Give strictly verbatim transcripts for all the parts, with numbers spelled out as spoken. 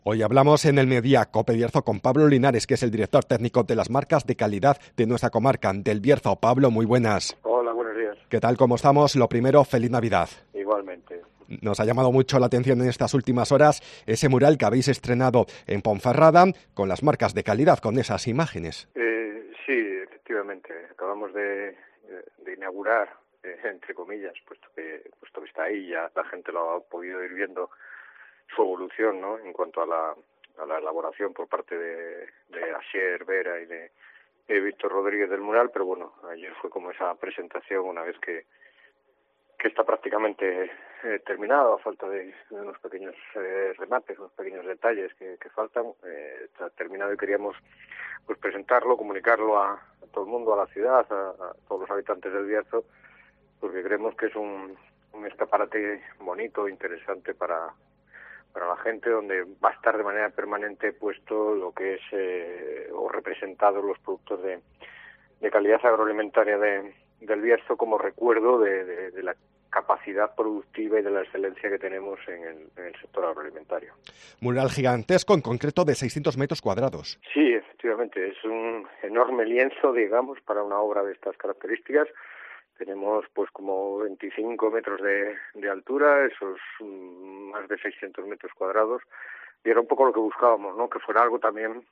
Hoy hablamos en el Mediodía Cope Bierzo con Pablo Linares, que es el director técnico de las marcas de calidad de nuestra comarca, del Bierzo. Pablo, muy buenas. Hola, buenos días. ¿Qué tal? ¿Cómo estamos? Lo primero, feliz Navidad. Igualmente. Nos ha llamado mucho la atención en estas últimas horas ese mural que habéis estrenado en Ponferrada con las marcas de calidad, con esas imágenes. Eh, sí, efectivamente. Acabamos de, de inaugurar, eh, entre comillas, puesto que, puesto que está ahí, ya la gente lo ha podido ir viendo su evolución, ¿no? En cuanto a la, a la elaboración por parte de, de Asier Vera y de, de Víctor Rodríguez del mural, pero bueno, ayer fue como esa presentación una vez que que está prácticamente eh, terminado, a falta de, de unos pequeños eh, remates, unos pequeños detalles que, que faltan. Eh, está terminado y queríamos pues presentarlo, comunicarlo a, a todo el mundo, a la ciudad, a, a todos los habitantes del Bierzo, porque creemos que es un, un escaparate bonito, interesante para, para la gente, donde va a estar de manera permanente puesto lo que es eh, o representado los productos de, de calidad agroalimentaria de, del Bierzo como recuerdo de, de, de la capacidad productiva y de la excelencia que tenemos en el, en el sector agroalimentario. Mural gigantesco, en concreto de seiscientos metros cuadrados. Sí, efectivamente, es un enorme lienzo, digamos, para una obra de estas características. Tenemos pues como veinticinco metros de, de altura, esos um, más de seiscientos metros cuadrados, y era un poco lo que buscábamos, ¿no? Que fuera algo también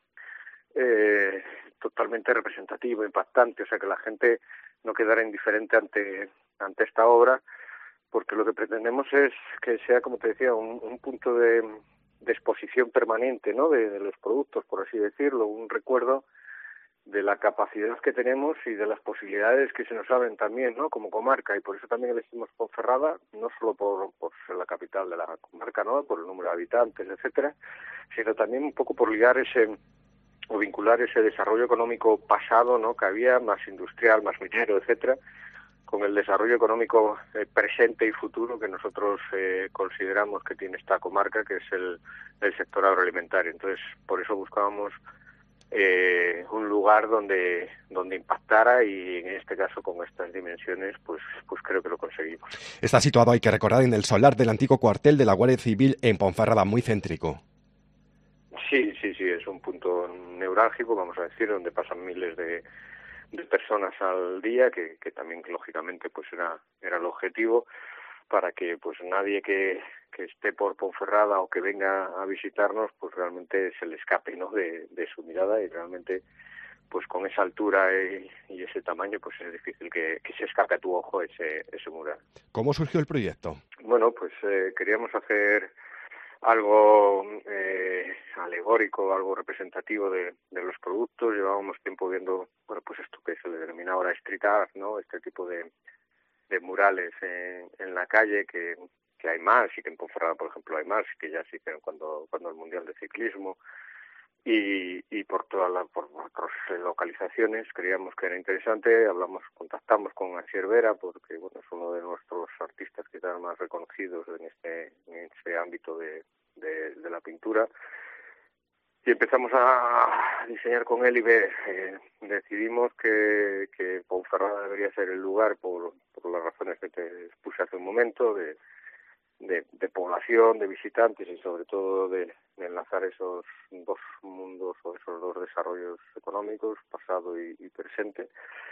eh, totalmente representativo, impactante, o sea, que la gente no quedara indiferente ante, ante esta obra, porque lo que pretendemos es que sea, como te decía, un, un punto de, de exposición permanente, ¿no? De, de los productos, por así decirlo, un recuerdo de la capacidad que tenemos y de las posibilidades que se nos abren también, ¿no? Como comarca, y por eso también elegimos Ponferrada, no solo por, por ser la capital de la comarca, ¿no? Por el número de habitantes, etcétera, sino también un poco por ligar ese o vincular ese desarrollo económico pasado, ¿no? Que había, más industrial, más minero, etcétera, con el desarrollo económico eh, presente y futuro que nosotros eh, consideramos que tiene esta comarca, que es el, el sector agroalimentario. Entonces, por eso buscábamos eh, un lugar donde donde impactara, y en este caso con estas dimensiones, pues pues creo que lo conseguimos. Está situado, hay que recordar, en el solar del antiguo cuartel de la Guardia Civil en Ponferrada, muy céntrico. Sí, sí, sí, es un punto neurálgico, vamos a decir, donde pasan miles de de personas al día, que, que también lógicamente pues era era el objetivo, para que pues nadie que, que esté por Ponferrada o que venga a visitarnos pues realmente se le escape, ¿no? de, de su mirada, y realmente pues con esa altura y, y ese tamaño pues es difícil que, que se escape a tu ojo ese, ese mural. ¿Cómo surgió el proyecto? Bueno, pues eh, queríamos hacer algo eh, alegórico, algo representativo de, de los productos. Llevábamos tiempo viendo, bueno, pues esto que se le denomina ahora street art, ¿no? Este tipo de, de murales en, en la calle, que, que hay más, y que en Ponferrada, por ejemplo, hay más, que ya se hicieron cuando, cuando el Mundial de Ciclismo, y, y por todas las por otras localizaciones creíamos que era interesante. Hablamos, contactamos con Asier Vera, porque bueno, es uno de nuestros artistas quizás más reconocidos en este en este ámbito de, de, de la pintura, y empezamos a diseñar con él y ver, eh, decidimos que, que Ponferrada debería ser el lugar por, por las razones que te expuse hace un momento, de De, de población, de visitantes, y sobre todo de, de enlazar esos dos mundos o esos dos desarrollos económicos, pasado y, y presente.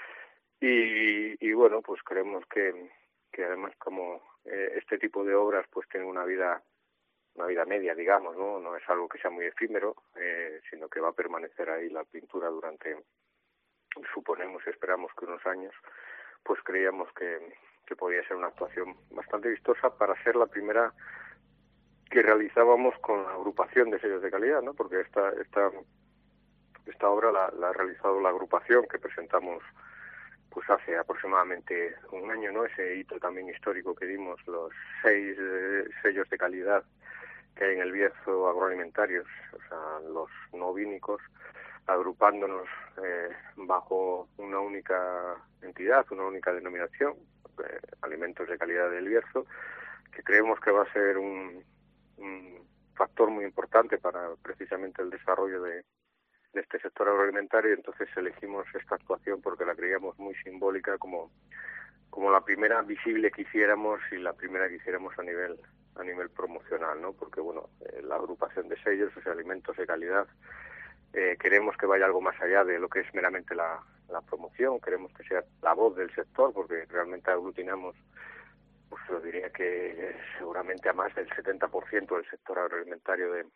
Y, y bueno, pues creemos que, que además como eh, este tipo de obras pues tienen una vida una vida media, digamos, no no es algo que sea muy efímero, eh, sino que va a permanecer ahí la pintura durante, suponemos y esperamos que unos años, pues creíamos que que podía ser una actuación bastante vistosa para ser la primera que realizábamos con la agrupación de sellos de calidad, ¿no? Porque esta esta esta obra la, la ha realizado la agrupación que presentamos pues hace aproximadamente un año, ¿no? Ese hito también histórico que dimos, los seis eh, sellos de calidad que hay en el Bierzo agroalimentarios, o sea, los no vínicos, agrupándonos eh, bajo una única entidad, una única denominación, eh, Alimentos de Calidad del Bierzo, que creemos que va a ser un, un factor muy importante para precisamente el desarrollo de, de este sector agroalimentario. Y entonces elegimos esta actuación porque la creíamos muy simbólica, como como la primera visible que hiciéramos y la primera que hiciéramos a nivel a nivel promocional, ¿no? Porque, bueno, eh, la agrupación de sellos, o sea, alimentos de calidad, eh, queremos que vaya algo más allá de lo que es meramente la, la promoción, queremos que sea la voz del sector, porque realmente aglutinamos, pues yo diría que seguramente a más del setenta por ciento del sector agroalimentario de,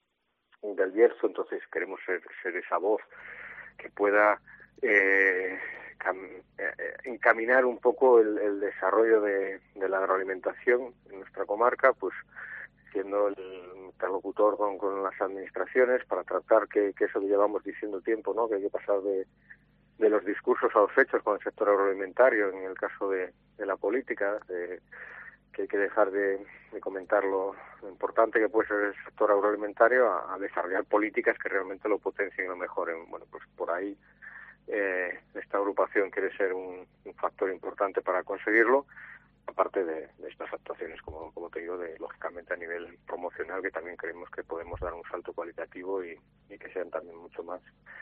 del Bierzo, entonces queremos ser, ser esa voz que pueda eh, cam, eh, encaminar un poco el, el desarrollo de, de la agroalimentación en nuestra comarca, pues siendo el interlocutor con, con las administraciones para tratar que, que eso que llevamos diciendo tiempo, ¿no? Que hay que pasar de, de los discursos a los hechos con el sector agroalimentario, en el caso de, de la política, de, que hay que dejar de, de comentar lo, lo importante que puede ser el sector agroalimentario a, a desarrollar políticas que realmente lo potencien y lo mejoren. Bueno, pues por ahí eh, esta agrupación quiere ser un, un factor importante para conseguirlo, aparte de, de estas actuaciones, como, como te digo, de lógicamente a nivel promocional, que también creemos que podemos dar un salto cualitativo y, y que sean también mucho más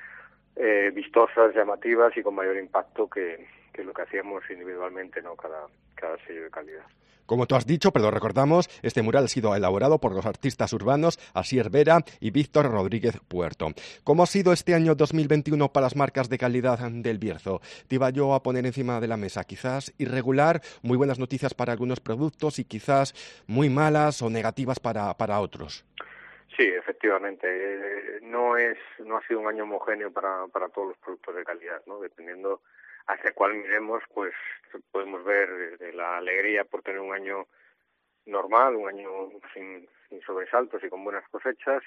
eh, vistosas, llamativas y con mayor impacto que, que lo que hacíamos individualmente, no cada, cada sello de calidad. Como tú has dicho, pero recordamos, este mural ha sido elaborado por los artistas urbanos Asier Vera y Víctor Rodríguez Puerto. ¿Cómo ha sido este año dos mil veintiuno para las marcas de calidad del Bierzo? Te iba yo a poner encima de la mesa, quizás irregular, muy buenas noticias para algunos productos y quizás muy malas o negativas para, para otros. Sí, efectivamente. Eh, no es, no ha sido un año homogéneo para, para todos los productos de calidad, ¿no? Dependiendo hacia cuál miremos, pues podemos ver desde la alegría por tener un año normal, un año sin, sin sobresaltos y con buenas cosechas,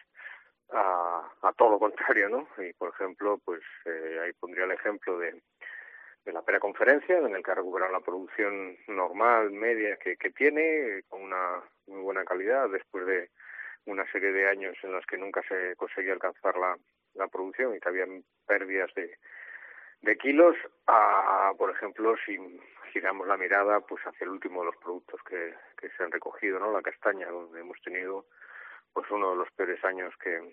a, a todo lo contrario, ¿no? Y por ejemplo, pues eh, ahí pondría el ejemplo de, de la Pera Conferencia, en el que ha recuperado la producción normal, media que, que tiene, con una muy buena calidad, después de una serie de años en los que nunca se conseguía alcanzar la, la producción y que habían pérdidas de de kilos, a, por ejemplo, si giramos la mirada pues hacia el último de los productos que, que se han recogido, ¿no? La castaña, donde hemos tenido pues uno de los peores años que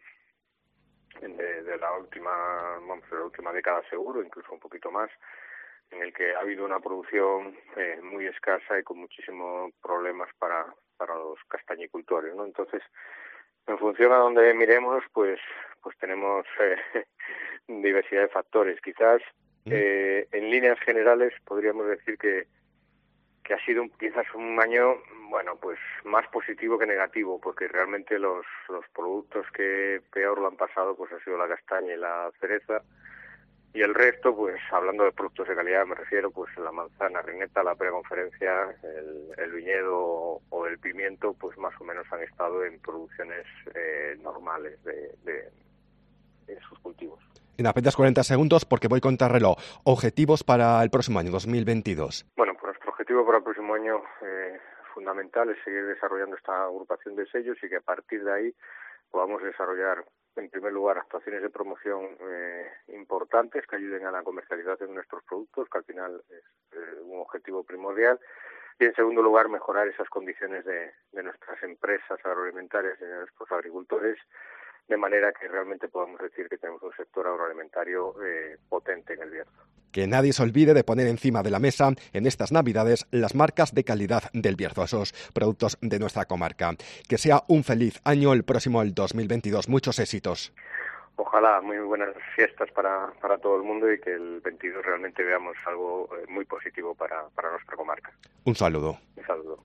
de, de la última, vamos, de la última década seguro, incluso un poquito más, en el que ha habido una producción eh, muy escasa y con muchísimos problemas para, para los castañicultores, ¿no? Entonces, en función a donde miremos, pues pues tenemos eh, diversidad de factores. Quizás eh, en líneas generales podríamos decir que que ha sido un, quizás un año, bueno, pues más positivo que negativo, porque realmente los los productos que peor lo han pasado pues ha sido la castaña y la cereza. Y el resto, pues hablando de productos de calidad me refiero, pues la manzana, rineta, la Pera Conferencia, el, el viñedo o el pimiento, pues más o menos han estado en producciones eh, normales de, de, de sus cultivos. En apenas cuarenta segundos, porque voy contrarreloj. Objetivos para el próximo año, dos mil veintidós. Bueno, pues nuestro objetivo para el próximo año eh, fundamental es seguir desarrollando esta agrupación de sellos y que a partir de ahí podamos desarrollar, en primer lugar, actuaciones de promoción eh, importantes que ayuden a la comercialización de nuestros productos, que al final es eh, un objetivo primordial. Y, en segundo lugar, mejorar esas condiciones de, de nuestras empresas agroalimentarias y de nuestros agricultores, de manera que realmente podamos decir que tenemos un sector agroalimentario eh, potente en el Bierzo. Que nadie se olvide de poner encima de la mesa en estas Navidades las marcas de calidad del Bierzo, esos productos de nuestra comarca. Que sea un feliz año el próximo, el dos mil veintidós. Muchos éxitos. Ojalá muy buenas fiestas para, para todo el mundo y que el veintidós realmente veamos algo muy positivo para, para nuestra comarca. Un saludo. Un saludo.